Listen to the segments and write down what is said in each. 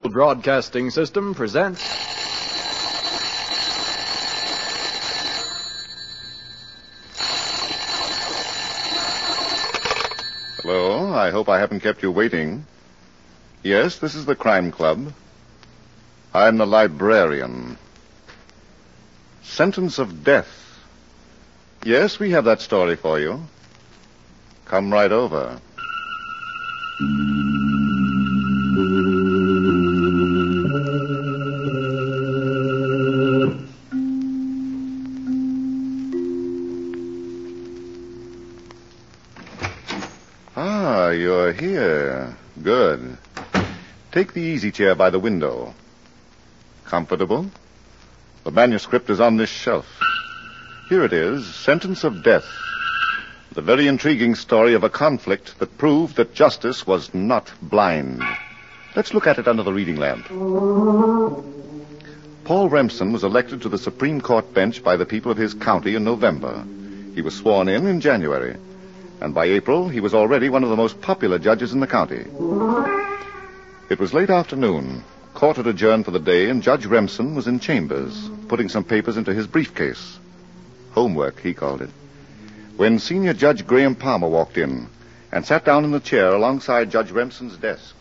Broadcasting System presents... Hello, I hope I haven't kept you waiting. Yes, this is the Crime Club. I'm the librarian. Sentence of death. Yes, we have that story for you. Come right over. Ah, you're here. Good. Take the easy chair by the window. Comfortable? The manuscript is on this shelf. Here it is, Sentence of Death. The very intriguing story of a conflict that proved that justice was not blind. Let's look at it under the reading lamp. Paul Remsen was elected to the Supreme Court bench by the people of his county in November. He was sworn in January. And by April, he was already one of the most popular judges in the county. It was late afternoon. Court had adjourned for the day, and Judge Remsen was in chambers, putting some papers into his briefcase. Homework, he called it. When Senior Judge Graham Palmer walked in and sat down in the chair alongside Judge Remsen's desk.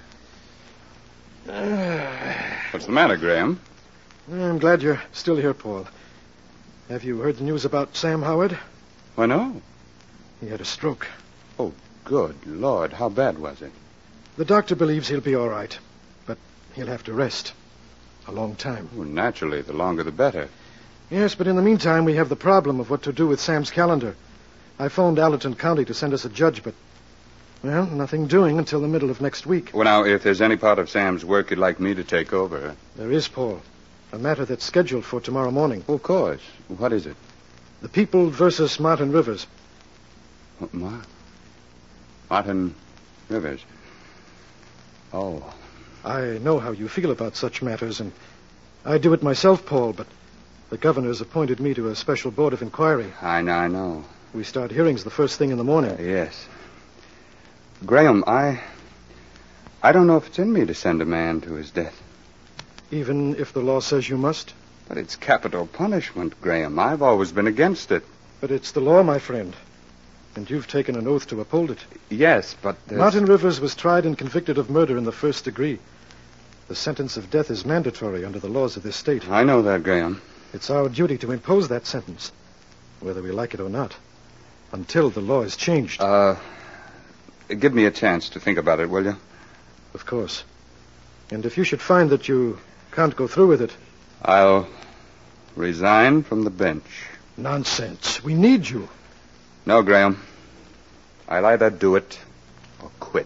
What's the matter, Graham? I'm glad you're still here, Paul. Have you heard the news about Sam Howard? Why, no. He had a stroke. Oh, good Lord. How bad was it? The doctor believes he'll be all right, but he'll have to rest. A long time. Oh, naturally, the longer the better. Yes, but in the meantime, we have the problem of what to do with Sam's calendar. I phoned Allerton County to send us a judge, but, well, nothing doing until the middle of next week. Well, now, if there's any part of Sam's work you'd like me to take over... There is, Paul. A matter that's scheduled for tomorrow morning. Oh, of course. What is it? The People versus Martin Rivers. What, Martin Rivers. Oh. I know how you feel about such matters, and I do it myself, Paul, but the governor's appointed me to a special board of inquiry. I know. We start hearings the first thing in the morning. Yes. Graham, I don't know if it's in me to send a man to his death. Even if the law says you must? But it's capital punishment, Graham. I've always been against it. But it's the law, my friend. And you've taken an oath to uphold it. Yes, but... Martin Rivers was tried and convicted of murder in the first degree. The sentence of death is mandatory under the laws of this state. I know that, Graham. It's our duty to impose that sentence, whether we like it or not, until the law is changed. Give me a chance to think about it, will you? Of course. And if you should find that you can't go through with it... I'll resign from the bench. Nonsense. We need you. No, Graham. I'll either do it or quit.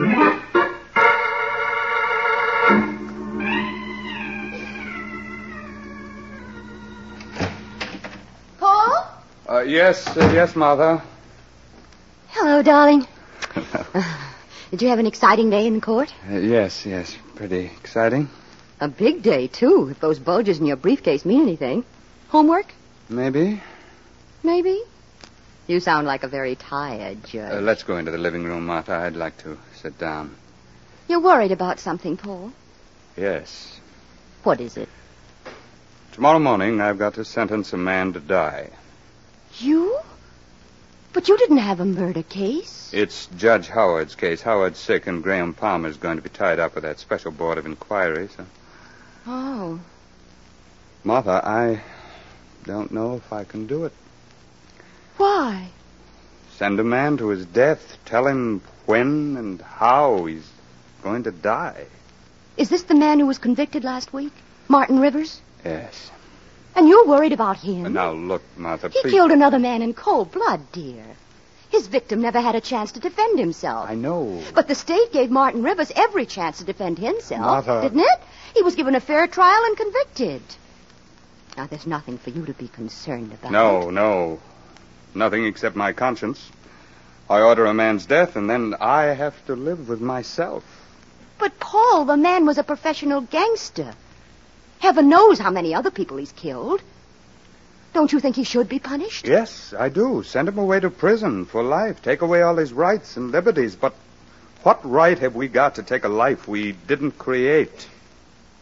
Paul? Yes, Mother. Hello, darling. Did you have an exciting day in court? Yes. Pretty exciting. A big day, too, if those bulges in your briefcase mean anything. Homework? Maybe. Maybe. You sound like a very tired judge. Let's go into the living room, Martha. I'd like to sit down. You're worried about something, Paul. Yes. What is it? Tomorrow morning, I've got to sentence a man to die. You? But you didn't have a murder case. It's Judge Howard's case. Howard's sick, and Graham Palmer's going to be tied up with that special board of inquiry, so... Oh. Martha, I don't know if I can do it. Why? Send a man to his death. Tell him when and how he's going to die. Is this the man who was convicted last week? Martin Rivers? Yes. And you're worried about him? Now, look, Martha, He please... killed another man in cold blood, dear. His victim never had a chance to defend himself. I know. But the state gave Martin Rivers every chance to defend himself. Martha... Didn't it? He was given a fair trial and convicted. Now, there's nothing for you to be concerned about. No. Nothing except my conscience. I order a man's death, and then I have to live with myself. But, Paul, the man was a professional gangster. Heaven knows how many other people he's killed. Don't you think he should be punished? Yes, I do. Send him away to prison for life. Take away all his rights and liberties. But what right have we got to take a life we didn't create?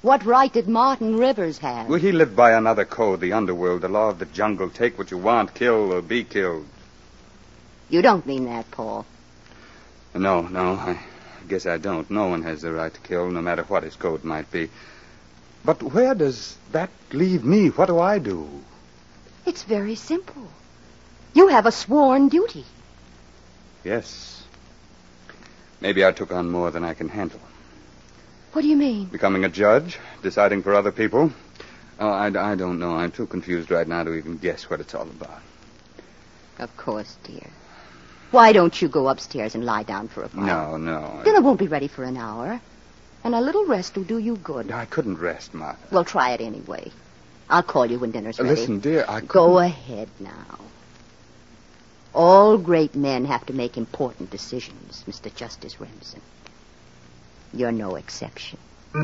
What right did Martin Rivers have? Well, he lived by another code, the underworld, the law of the jungle. Take what you want, kill or be killed. You don't mean that, Paul. No, I guess I don't. No one has the right to kill, no matter what his code might be. But where does that leave me? What do I do? It's very simple. You have a sworn duty. Yes. Maybe I took on more than I can handle. What do you mean? Becoming a judge, deciding for other people. Oh, I don't know. I'm too confused right now to even guess what it's all about. Of course, dear. Why don't you go upstairs and lie down for a while? No. Dinner won't be ready for an hour. And a little rest will do you good. I couldn't rest, Martha. Well, try it anyway. I'll call you when dinner's ready. Listen, dear, I couldn't... Go ahead now. All great men have to make important decisions, Mr. Justice Remsen. You're no exception.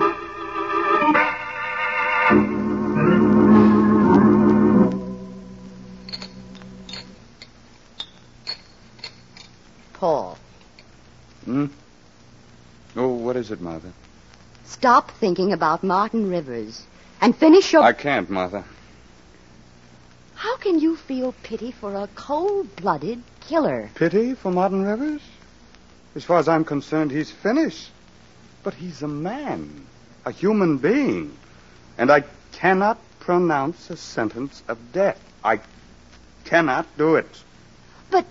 Paul. Oh, what is it, Martha? Stop thinking about Martin Rivers and finish your... I can't, Martha. How can you feel pity for a cold-blooded killer? Pity for Martin Rivers? As far as I'm concerned, he's finished. But he's a man, a human being. And I cannot pronounce a sentence of death. I cannot do it. But...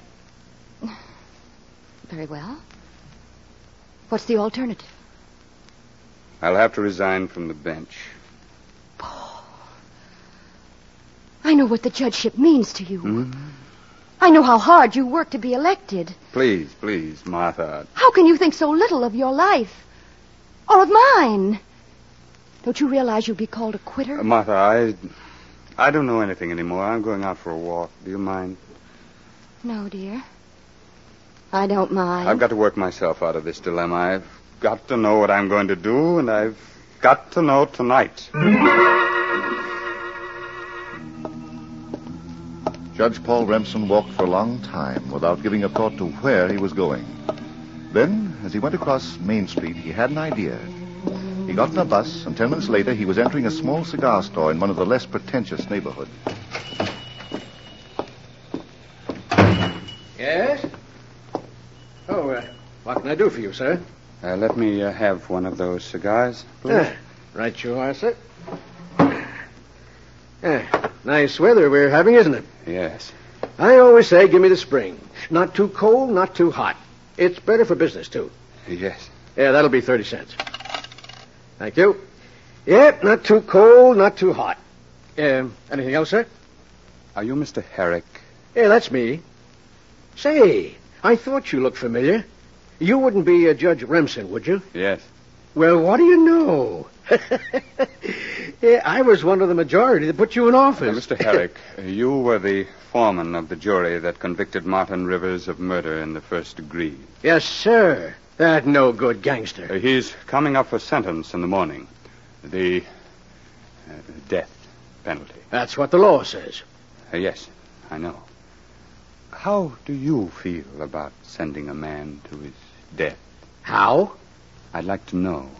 Very well. What's the alternative? I'll have to resign from the bench. Paul, I know what the judgeship means to you. I know how hard you work to be elected. Please, Martha. How can you think so little of your life? Or of mine? Don't you realize you'll be called a quitter? Martha, I don't know anything anymore. I'm going out for a walk. Do you mind? No, dear. I don't mind. I've got to work myself out of this dilemma. I've got to know what I'm going to do, and I've got to know tonight. Judge Paul Remsen walked for a long time without giving a thought to where he was going. Then, as he went across Main Street, he had an idea. He got in a bus, and 10 minutes later, he was entering a small cigar store in one of the less pretentious neighborhoods. Yes? Oh, what can I do for you, sir? Let me have one of those cigars, please. Right you are, sir. Nice weather we're having, isn't it? Yes. I always say give me the spring. Not too cold, not too hot. It's better for business, too. Yes. Yeah, that'll be 30 cents. Thank you. Yep, not too cold, not too hot. Anything else, sir? Are you Mr. Herrick? Yeah, that's me. Say, I thought you looked familiar. You wouldn't be Judge Remsen, would you? Yes. Well, what do you know? Yeah, I was one of the majority that put you in office. Mr. Herrick, you were the foreman of the jury that convicted Martin Rivers of murder in the first degree. Yes, sir. That no-good gangster. He's coming up for sentence in the morning. The death penalty. That's what the law says. Yes, I know. How do you feel about sending a man to his death? How? I'd like to know.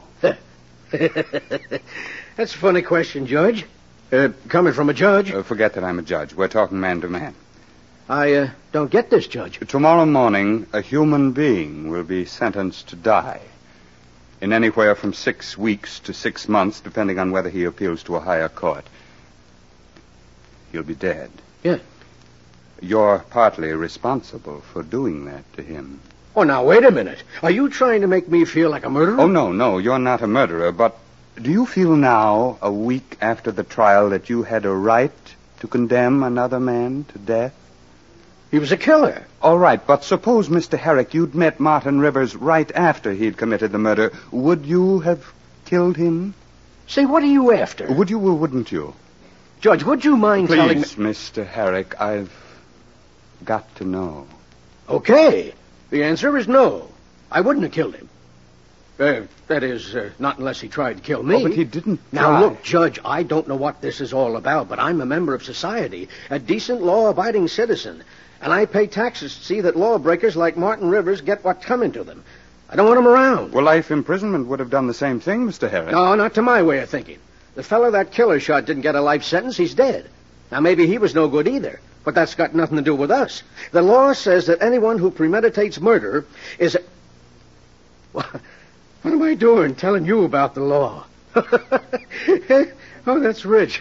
That's a funny question, Judge. Coming from a judge. Forget that I'm a judge. We're talking man to man. I don't get this, Judge. Tomorrow morning, a human being will be sentenced to die. In anywhere from 6 weeks to 6 months, depending on whether he appeals to a higher court. He'll be dead. Yeah. You're partly responsible for doing that to him. Oh, now, wait a minute. Are you trying to make me feel like a murderer? Oh, no, you're not a murderer, but do you feel now, a week after the trial, that you had a right to condemn another man to death? He was a killer. All right, but suppose, Mr. Herrick, you'd met Martin Rivers right after he'd committed the murder. Would you have killed him? Say, what are you after? Would you or wouldn't you? Judge, would you mind telling me... Please, Mr. Herrick, I've got to know. Okay. The answer is no. I wouldn't have killed him. That is, not unless he tried to kill me. Oh, but he didn't try. Now, look, Judge, I don't know what this is all about, but I'm a member of society, a decent, law-abiding citizen, and I pay taxes to see that lawbreakers like Martin Rivers get what's coming to them. I don't want him around. Well, life imprisonment would have done the same thing, Mr. Herrick. No, not to my way of thinking. The fellow that killer shot didn't get a life sentence. He's dead. Now, maybe he was no good either, but that's got nothing to do with us. The law says that anyone who premeditates murder is a... What am I doing telling you about the law? Oh, that's rich.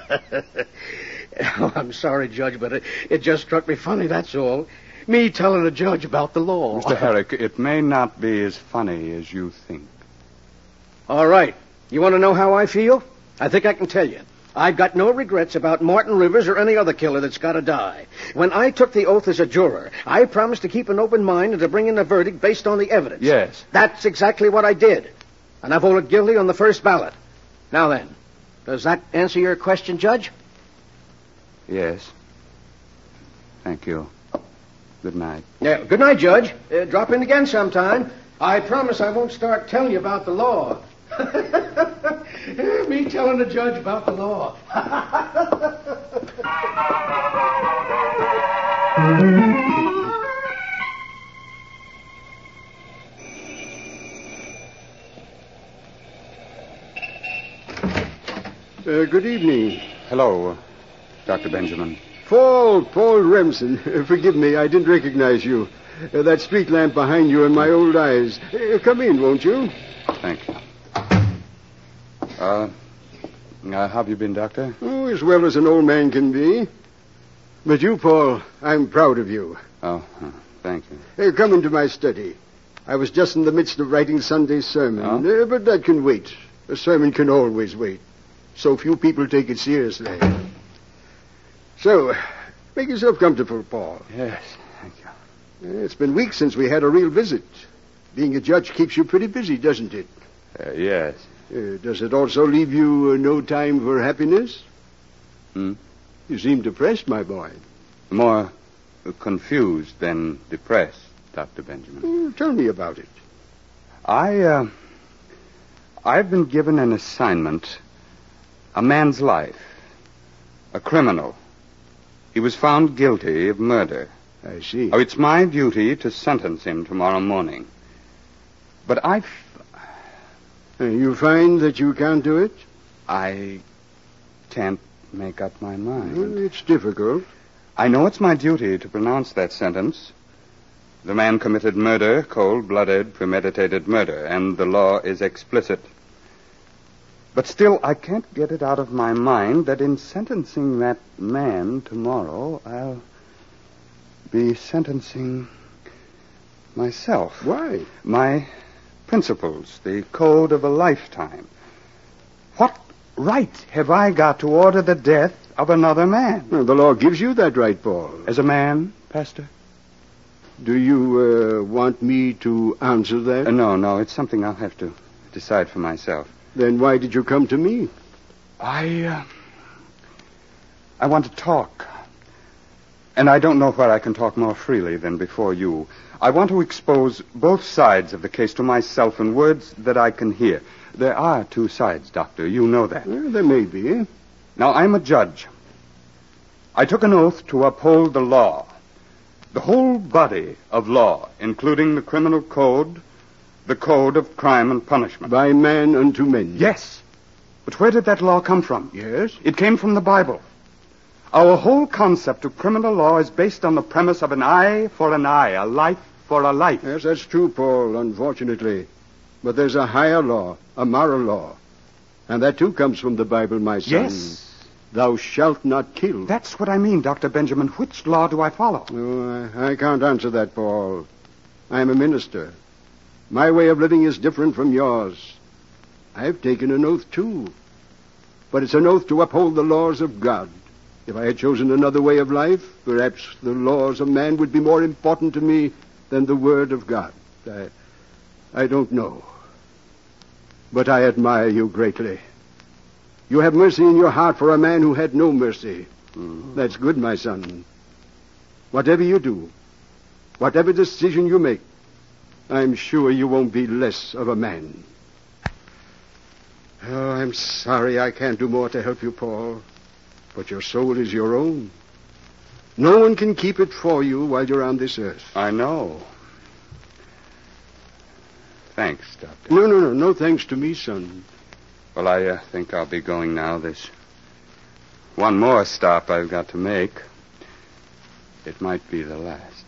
Oh, I'm sorry, Judge, but it just struck me funny, that's all. Me telling a judge about the law. Mr. Herrick, it may not be as funny as you think. All right. You want to know how I feel? I think I can tell you. I've got no regrets about Martin Rivers or any other killer that's got to die. When I took the oath as a juror, I promised to keep an open mind and to bring in a verdict based on the evidence. Yes. That's exactly what I did. And I voted guilty on the first ballot. Now then, does that answer your question, Judge? Yes. Thank you. Good night. Yeah, good night, Judge. Drop in again sometime. I promise I won't start telling you about the law. Me telling the judge about the law. Good evening. Hello, Dr. Benjamin. Paul Remsen. Forgive me, I didn't recognize you. That street lamp behind you in my old eyes. Come in, won't you? Thank you. How have you been, Doctor? Oh, as well as an old man can be. But you, Paul, I'm proud of you. Oh, thank you. Come into my study. I was just in the midst of writing Sunday's sermon. Oh? But that can wait. A sermon can always wait. So few people take it seriously. So, make yourself comfortable, Paul. Yes, thank you. It's been weeks since we had a real visit. Being a judge keeps you pretty busy, doesn't it? Yes. Does it also leave you no time for happiness? Hmm? You seem depressed, my boy. More confused than depressed, Dr. Benjamin. Tell me about it. I've been given an assignment. A man's life. A criminal. He was found guilty of murder. I see. Oh, it's my duty to sentence him tomorrow morning. But You find that you can't do it? I can't make up my mind. It's difficult. I know it's my duty to pronounce that sentence. The man committed murder, cold-blooded, premeditated murder, and the law is explicit. But still, I can't get it out of my mind that in sentencing that man tomorrow, I'll be sentencing myself. Why? My principles, the code of a lifetime. What right have I got to order the death of another man? Well, the law gives you that right, Paul. As a man, Pastor? Do you want me to answer that? No, it's something I'll have to decide for myself. Then why did you come to me? I want to talk. And I don't know where I can talk more freely than before you. I want to expose both sides of the case to myself in words that I can hear. There are two sides, Doctor. You know that. Well, there may be. Now, I'm a judge. I took an oath to uphold the law. The whole body of law, including the criminal code, the code of crime and punishment. By man unto men. Yes. But where did that law come from? Yes? It came from the Bible. Our whole concept of criminal law is based on the premise of an eye for an eye, a life for a life. Yes, that's true, Paul, unfortunately. But there's a higher law, a moral law. And that, too, comes from the Bible, my son. Yes. Thou shalt not kill. That's what I mean, Dr. Benjamin. Which law do I follow? Oh, I can't answer that, Paul. I'm a minister. My way of living is different from yours. I've taken an oath, too. But it's an oath to uphold the laws of God. If I had chosen another way of life, perhaps the laws of man would be more important to me than the Word of God. I don't know. But I admire you greatly. You have mercy in your heart for a man who had no mercy. That's good, my son. Whatever you do, whatever decision you make, I'm sure you won't be less of a man. Oh, I'm sorry I can't do more to help you, Paul. But your soul is your own. No one can keep it for you while you're on this earth. I know. Thanks, Doctor. No thanks to me, son. Well, I think I'll be going now. There's one more stop I've got to make. It might be the last.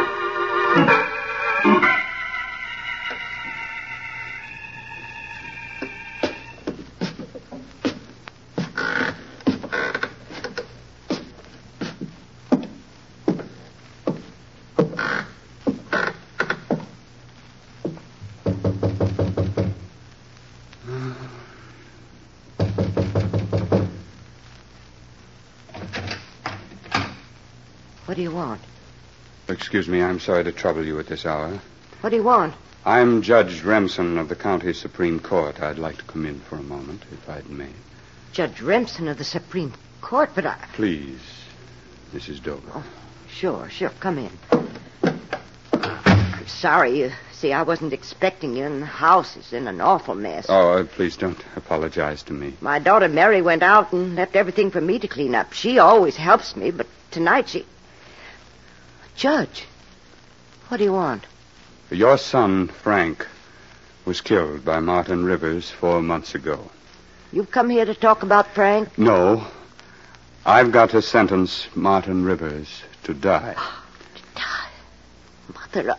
What do you want? Excuse me, I'm sorry to trouble you at this hour. What do you want? I'm Judge Remsen of the County Supreme Court. I'd like to come in for a moment, if I may. Judge Remsen of the Supreme Court, but I... Please, Mrs. Dover. Oh, sure. Come in. I'm sorry. You see, I wasn't expecting you, and the house is in an awful mess. Oh, please don't apologize to me. My daughter Mary went out and left everything for me to clean up. She always helps me, but tonight she... Judge, what do you want? Your son, Frank, was killed by Martin Rivers 4 months ago. You've come here to talk about Frank? No. I've got to sentence Martin Rivers to die. To die? Mother...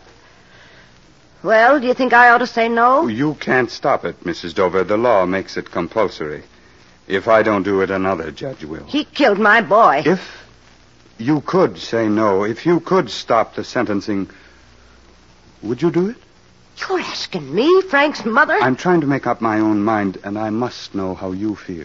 Well, do you think I ought to say no? You can't stop it, Mrs. Dover. The law makes it compulsory. If I don't do it, another judge will. He killed my boy. If you could say no, if you could stop the sentencing, would you do it? You're asking me, Frank's mother? I'm trying to make up my own mind, and I must know how you feel.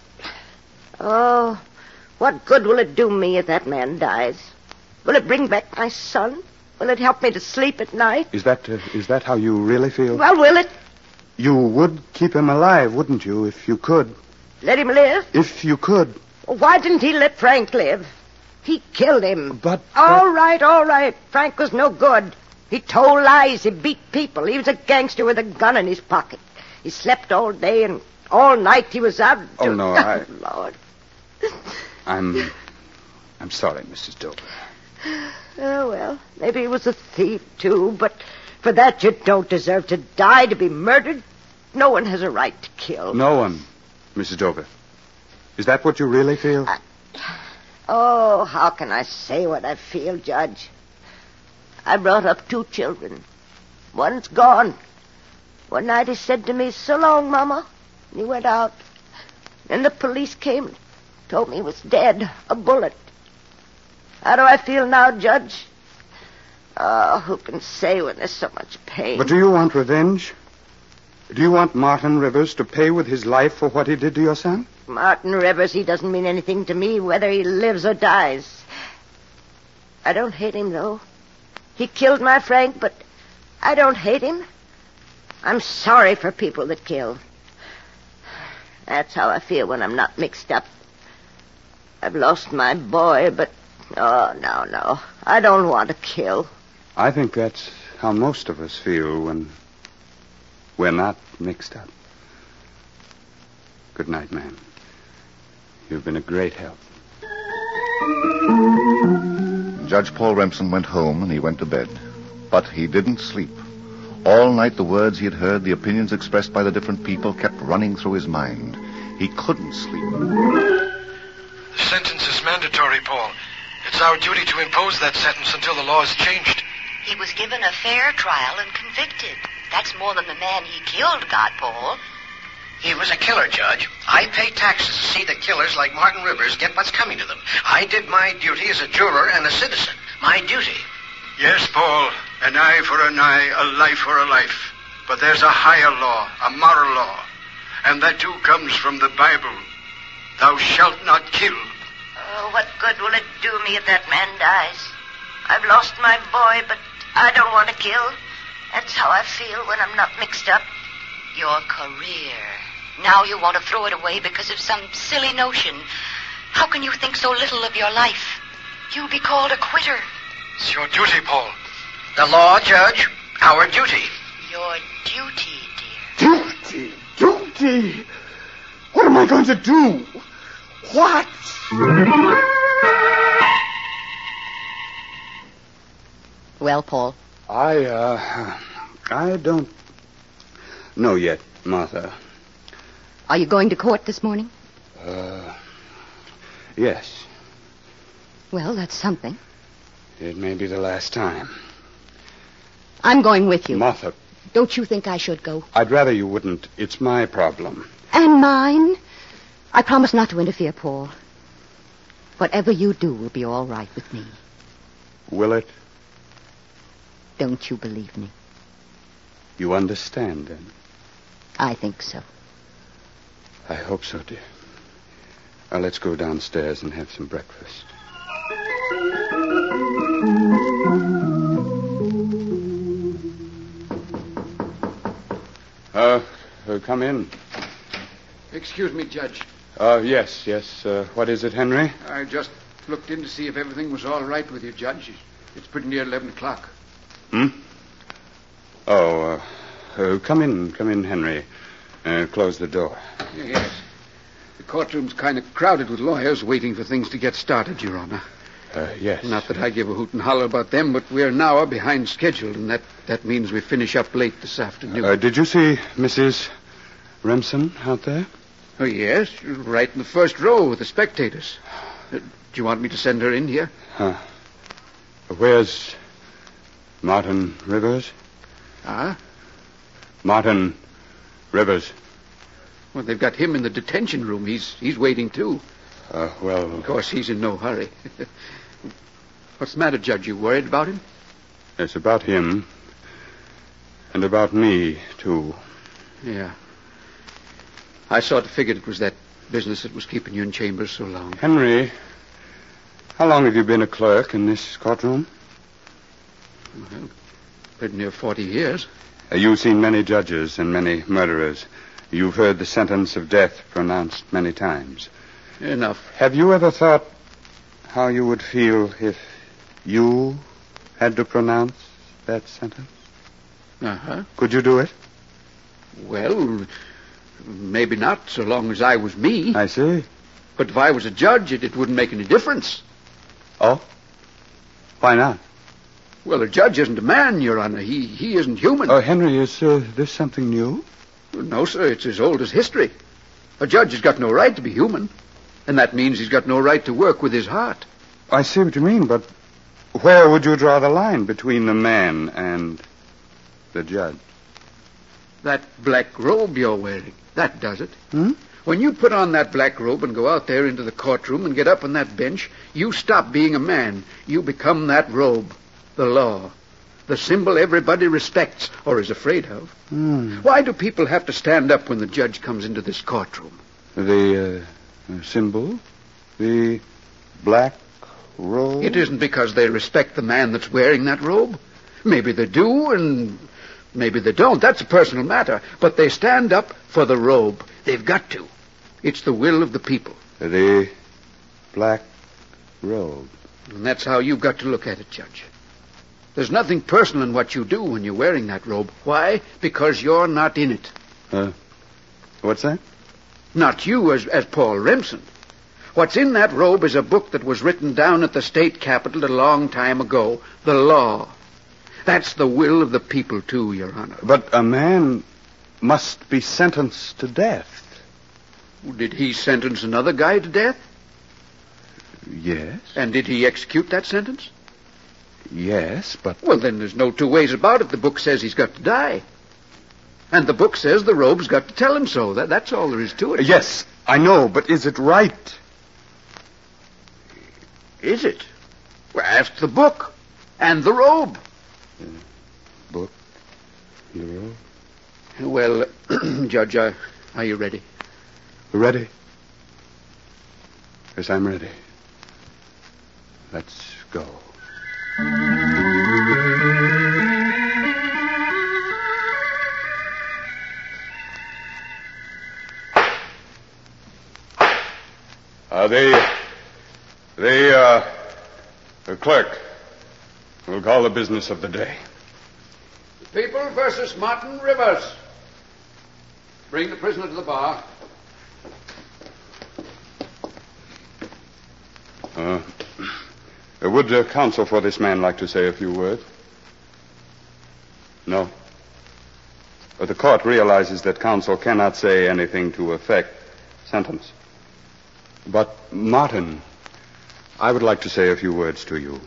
Oh, what good will it do me if that man dies? Will it bring back my son? Will it help me to sleep at night? Is that how you really feel? Well, will it? You would keep him alive, wouldn't you, if you could? Let him live? If you could. Well, why didn't he let Frank live? He killed him. But... All right. Frank was no good. He told lies. He beat people. He was a gangster with a gun in his pocket. He slept all day and all night he was out. Oh, no, Lord. I'm sorry, Mrs. Dover. Oh, well, maybe he was a thief, too, but for that you don't deserve to die, to be murdered. No one has a right to kill. No one, Mrs. Dover. Is that what you really feel? Oh, how can I say what I feel, Judge? I brought up 2 children. One's gone. One night he said to me, "So long, Mama." And he went out. Then the police came, told me he was dead, a bullet. How do I feel now, Judge? Oh, who can say when there's so much pain? But do you want revenge? Do you want Martin Rivers to pay with his life for what he did to your son? Martin Rivers, he doesn't mean anything to me, whether he lives or dies. I don't hate him, though. He killed my Frank, but I don't hate him. I'm sorry for people that kill. That's how I feel when I'm not mixed up. I've lost my boy, but... Oh, no. I don't want to kill. I think that's how most of us feel when we're not mixed up. Good night, ma'am. You've been a great help. Judge Paul Remsen went home and he went to bed. But he didn't sleep. All night the words he had heard, the opinions expressed by the different people kept running through his mind. He couldn't sleep. The sentence is mandatory, Paul. It's our duty to impose that sentence until the law is changed. He was given a fair trial and convicted. That's more than the man he killed got, Paul. He was a killer, Judge. I pay taxes to see that killers like Martin Rivers get what's coming to them. I did my duty as a juror and a citizen. My duty. Yes, Paul. An eye for an eye, a life for a life. But there's a higher law, a moral law. And that too comes from the Bible. Thou shalt not kill. Oh, what good will it do me if that man dies? I've lost my boy, but I don't want to kill. That's how I feel when I'm not mixed up. Your career. Now you want to throw it away because of some silly notion. How can you think so little of your life? You'll be called a quitter. It's your duty, Paul. The law, Judge. Our duty. Your duty, dear. Duty? What am I going to do? What? Well, Paul? I No, yet, Martha. Are you going to court this morning? Yes. Well, that's something. It may be the last time. I'm going with you. Martha, Don't you think I should go? I'd rather you wouldn't. It's my problem. And mine? I promise not to interfere, Paul. Whatever you do will be all right with me. Will it? Don't you believe me? You understand, then? I think so. I hope so, dear. Now, let's go downstairs and have some breakfast. Come in. Excuse me, Judge. Yes. What is it, Henry? I just looked in to see if everything was all right with you, Judge. It's pretty near 11 o'clock. Oh, come in, Henry. Close the door. Yes. The courtroom's kind of crowded with lawyers waiting for things to get started, Your Honor. Yes. Not that I give a hoot and holler about them, but we're an hour behind schedule, and that means we finish up late this afternoon. Did you see Mrs. Remsen out there? Oh, yes. Right in the first row with the spectators. Do you want me to send her in here? Where's Martin Rivers? Ah? Martin Rivers. Well, they've got him in the detention room. He's waiting, too. Well... Of course, he's in no hurry. What's the matter, Judge? You worried about him? It's about him. And about me, too. Yeah. I sort of figured it was that business that was keeping you in chambers so long. Henry, how long have you been a clerk in this courtroom? Well, pretty near 40 years. You've seen many judges and many murderers. You've heard the sentence of death pronounced many times. Enough. Have you ever thought how you would feel if you had to pronounce that sentence? Uh-huh. Could you do it? Well, maybe not so long as I was me. I see. But if I was a judge, it wouldn't make any difference. Oh? Why not? Well, a judge isn't a man, Your Honor. He isn't human. Henry, is this something new? No, sir. It's as old as history. A judge has got no right to be human. And that means he's got no right to work with his heart. I see what you mean, but where would you draw the line between the man and the judge? That black robe you're wearing, that does it. When you put on that black robe and go out there into the courtroom and get up on that bench, you stop being a man. You become that robe, the law, the symbol everybody respects or is afraid of. Why do people have to stand up when the judge comes into this courtroom? The symbol? The black robe? It isn't because they respect the man that's wearing that robe. Maybe they do, and maybe they don't. That's a personal matter. But they stand up for the robe. They've got to. It's the will of the people. The black robe. And that's how you've got to look at it, Judge. There's nothing personal in what you do when you're wearing that robe. Why? Because you're not in it. What's that? Not you as Paul Remsen. What's in that robe is a book that was written down at the state capitol a long time ago. The law. That's the will of the people, too, Your Honor. But a man must be sentenced to death. Did he sentence another guy to death? Yes. And did he execute that sentence? Yes, but... Well, then there's no two ways about it. The book says he's got to die. And the book says the robe's got to tell him so. That's all there is to it. Yes, I know, but is it right? Is it? Well, ask the book. And the robe. Book? The robe? Well, Judge, are you ready? Ready? Yes, I'm ready. Let's go. The clerk will call the business of the day. People versus Martin Rivers. Bring the prisoner to the bar. Would counsel for this man like to say a few words? No. The court realizes that counsel cannot say anything to affect sentence. But, Martin, I would like to say a few words to you.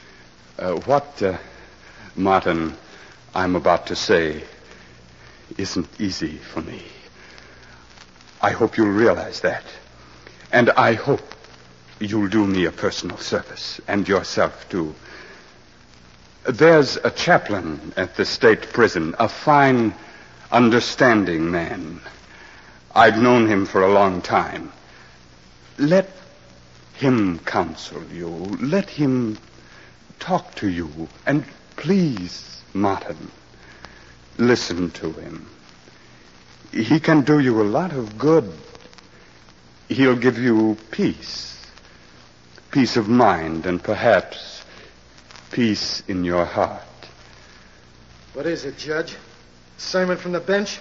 Martin, I'm about to say isn't easy for me. I hope you'll realize that. And I hope you'll do me a personal service, and yourself, too. There's a chaplain at the state prison, a fine, understanding man. I've known him for a long time. Let him counsel you. Let him talk to you. And please, Martin, listen to him. He can do you a lot of good. He'll give you peace. Peace of mind, and perhaps peace in your heart. What is it, Judge? Sermon from the bench?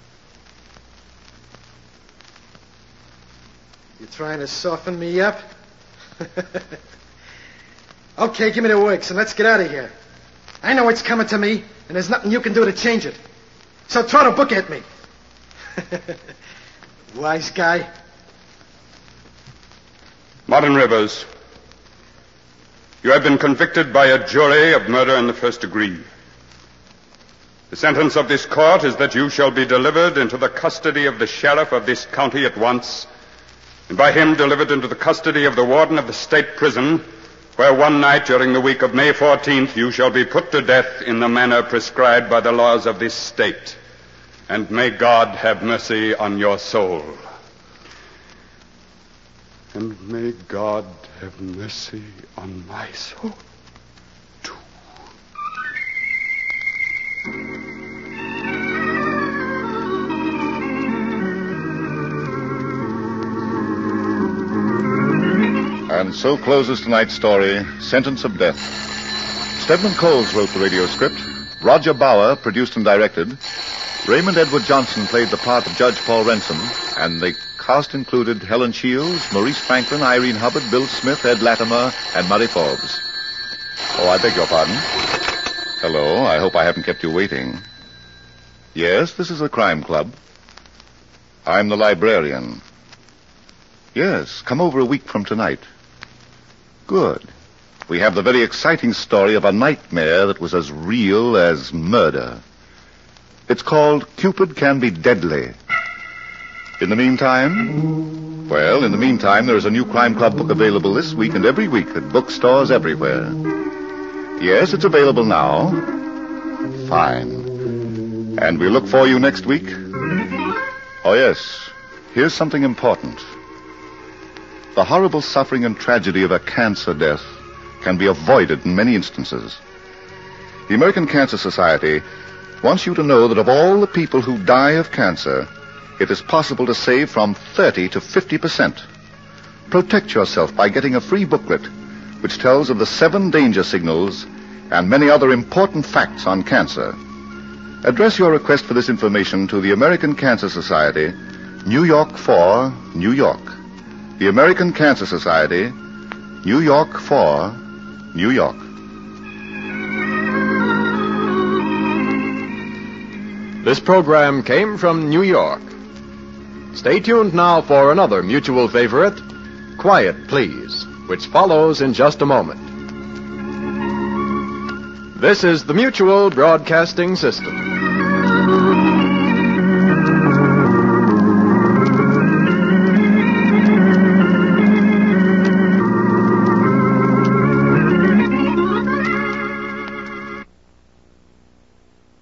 You trying to soften me up? Okay, give me the works and let's get out of here. I know what's coming to me, and there's nothing you can do to change it. So throw the book at me. Wise guy. Martin Rivers, you have been convicted by a jury of murder in the first degree. The sentence of this court is that you shall be delivered into the custody of the sheriff of this county at once, and by him delivered into the custody of the warden of the state prison, where one night during the week of May 14th you shall be put to death in the manner prescribed by the laws of this state. And may God have mercy on your soul. And may God have mercy on my soul, too. And so closes tonight's story, Sentence of Death. Stedman Coles wrote the radio script. Roger Bauer produced and directed. Raymond Edward Johnson played the part of Judge Paul Ransom, and the cast included Helen Shields, Maurice Franklin, Irene Hubbard, Bill Smith, Ed Latimer, and Murray Forbes. Oh, I beg your pardon. Hello, I hope I haven't kept you waiting. Yes, this is the Crime Club. I'm the librarian. Yes, come over a week from tonight. Good. We have the very exciting story of a nightmare that was as real as murder. It's called Cupid Can Be Deadly. In the meantime, there is a new Crime Club book available this week and every week at bookstores everywhere. Yes, it's available now. Fine. And we look for you next week. Oh, yes. Here's something important. The horrible suffering and tragedy of a cancer death can be avoided in many instances. The American Cancer Society wants you to know that of all the people who die of cancer, it is possible to save from 30 to 50%. Protect yourself by getting a free booklet which tells of the 7 danger signals and many other important facts on cancer. Address your request for this information to the American Cancer Society, New York 4, New York. The American Cancer Society, New York 4, New York. This program came from New York. Stay tuned now for another mutual favorite, Quiet Please, which follows in just a moment. This is the Mutual Broadcasting System.